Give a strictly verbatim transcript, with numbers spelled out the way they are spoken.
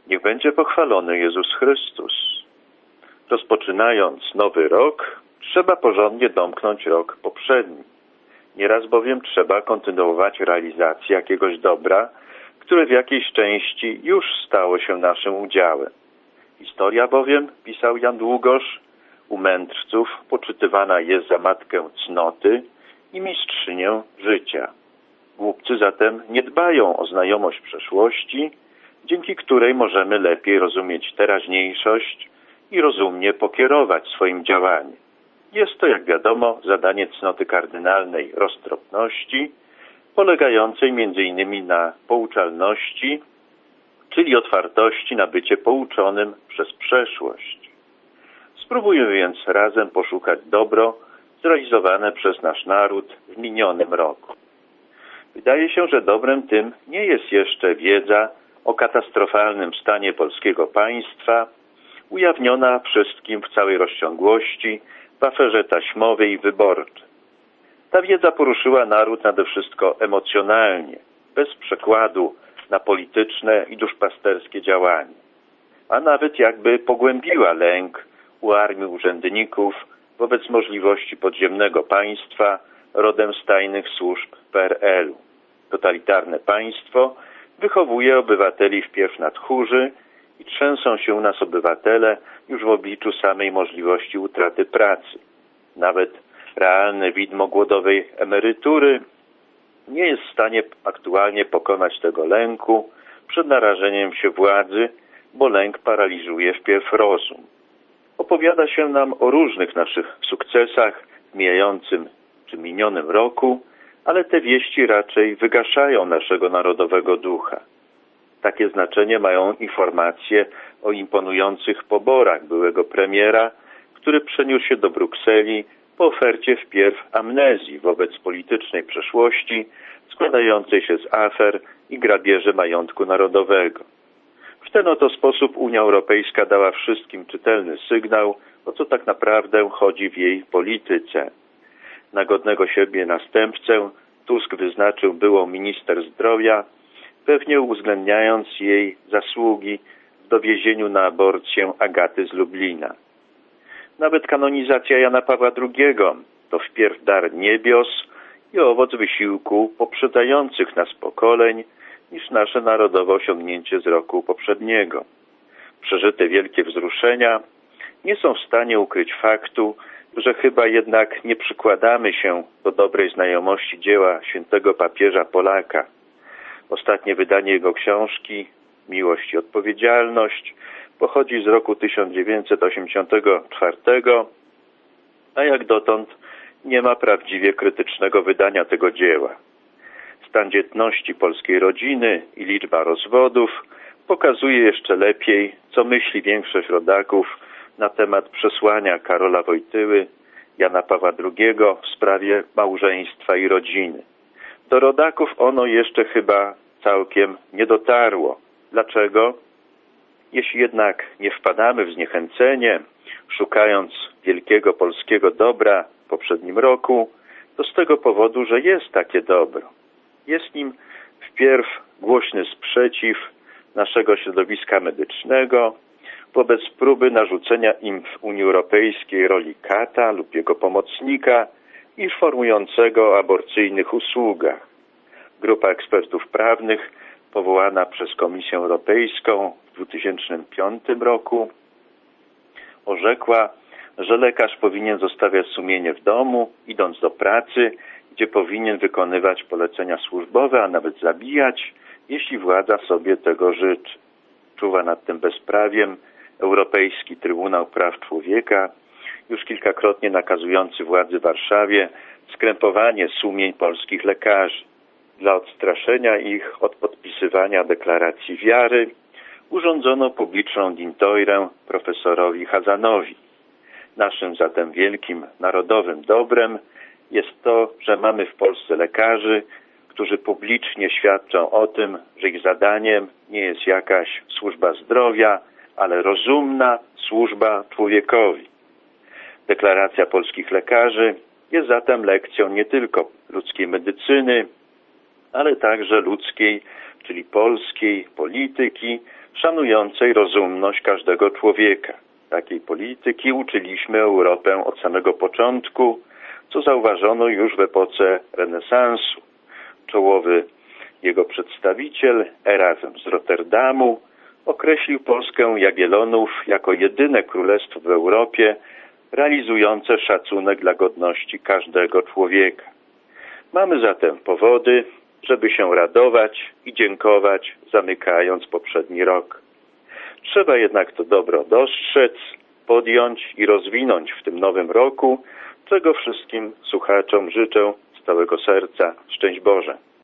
Niech będzie pochwalony Jezus Chrystus. Rozpoczynając nowy rok, trzeba porządnie domknąć rok poprzedni. Nieraz bowiem trzeba kontynuować realizację jakiegoś dobra, które w jakiejś części już stało się naszym udziałem. Historia bowiem, pisał Jan Długosz, u mędrców poczytywana jest za matkę cnoty i mistrzynię życia. Głupcy zatem nie dbają o znajomość przeszłości, dzięki której możemy lepiej rozumieć teraźniejszość i rozumnie pokierować swoim działaniem. Jest to, jak wiadomo, zadanie cnoty kardynalnej roztropności, polegającej między innymi na pouczalności, czyli otwartości na bycie pouczonym przez przeszłość. Spróbujmy więc razem poszukać dobro zrealizowane przez nasz naród w minionym roku. Wydaje się, że dobrem tym nie jest jeszcze wiedza o katastrofalnym stanie polskiego państwa, ujawniona wszystkim w całej rozciągłości w aferze taśmowej i wyborczej. Ta wiedza poruszyła naród nade wszystko emocjonalnie, bez przekładu na polityczne i duszpasterskie działania, a nawet jakby pogłębiła lęk u armii urzędników wobec możliwości podziemnego państwa rodem z tajnych służb P R L u. Totalitarne państwo wychowuje obywateli wpierw na tchórzy i trzęsą się u nas obywatele już w obliczu samej możliwości utraty pracy. Nawet realne widmo głodowej emerytury nie jest w stanie aktualnie pokonać tego lęku przed narażeniem się władzy, bo lęk paraliżuje wpierw rozum. Opowiada się nam o różnych naszych sukcesach w mijającym czy minionym roku, ale te wieści raczej wygaszają naszego narodowego ducha. Takie znaczenie mają informacje o imponujących poborach byłego premiera, który przeniósł się do Brukseli po ofercie wpierw amnezji wobec politycznej przeszłości składającej się z afer i grabieży majątku narodowego. W ten oto sposób Unia Europejska dała wszystkim czytelny sygnał, o co tak naprawdę chodzi w jej polityce. Na godnego siebie następcę Tusk wyznaczył byłą minister zdrowia, pewnie uwzględniając jej zasługi w dowiezieniu na aborcję Agaty z Lublina. Nawet kanonizacja Jana Pawła drugiego to wpierw dar niebios i owoc wysiłku poprzedzających nas pokoleń niż nasze narodowe osiągnięcie z roku poprzedniego. Przeżyte wielkie wzruszenia nie są w stanie ukryć faktu, że chyba jednak nie przykładamy się do dobrej znajomości dzieła świętego papieża Polaka. Ostatnie wydanie jego książki Miłość i odpowiedzialność pochodzi z roku tysiąc dziewięćset osiemdziesiątego czwartego, a jak dotąd nie ma prawdziwie krytycznego wydania tego dzieła. Stan dzietności polskiej rodziny i liczba rozwodów pokazuje jeszcze lepiej, co myśli większość rodaków na temat przesłania Karola Wojtyły, Jana Pawła drugiego w sprawie małżeństwa i rodziny. Do rodaków ono jeszcze chyba całkiem nie dotarło. Dlaczego? Jeśli jednak nie wpadamy w zniechęcenie, szukając wielkiego polskiego dobra w poprzednim roku, to z tego powodu, że jest takie dobro. Jest nim wpierw głośny sprzeciw naszego środowiska medycznego wobec próby narzucenia im w Unii Europejskiej roli kata lub jego pomocnika informującego o aborcyjnych usługach. Grupa ekspertów prawnych powołana przez Komisję Europejską w dwa tysiące piątym roku orzekła, że lekarz powinien zostawiać sumienie w domu, idąc do pracy, gdzie powinien wykonywać polecenia służbowe, a nawet zabijać, jeśli władza sobie tego życzy. Czuwa nad tym bezprawiem Europejski Trybunał Praw Człowieka, już kilkakrotnie nakazujący władzy w Warszawie skrępowanie sumień polskich lekarzy. Dla odstraszenia ich od podpisywania deklaracji wiary urządzono publiczną dintoirę profesorowi Chazanowi. Naszym zatem wielkim narodowym dobrem jest to, że mamy w Polsce lekarzy, którzy publicznie świadczą o tym, że ich zadaniem nie jest jakaś służba zdrowia, ale rozumna służba człowiekowi. Deklaracja polskich lekarzy jest zatem lekcją nie tylko ludzkiej medycyny, ale także ludzkiej, czyli polskiej polityki, szanującej rozumność każdego człowieka. Takiej polityki uczyliśmy Europę od samego początku, co zauważono już w epoce renesansu. Czołowy jego przedstawiciel, Erazm z Rotterdamu, określił Polskę Jagiellonów jako jedyne królestwo w Europie realizujące szacunek dla godności każdego człowieka. Mamy zatem powody, żeby się radować i dziękować, zamykając poprzedni rok. Trzeba jednak to dobro dostrzec, podjąć i rozwinąć w tym nowym roku, czego wszystkim słuchaczom życzę z całego serca. Szczęść Boże!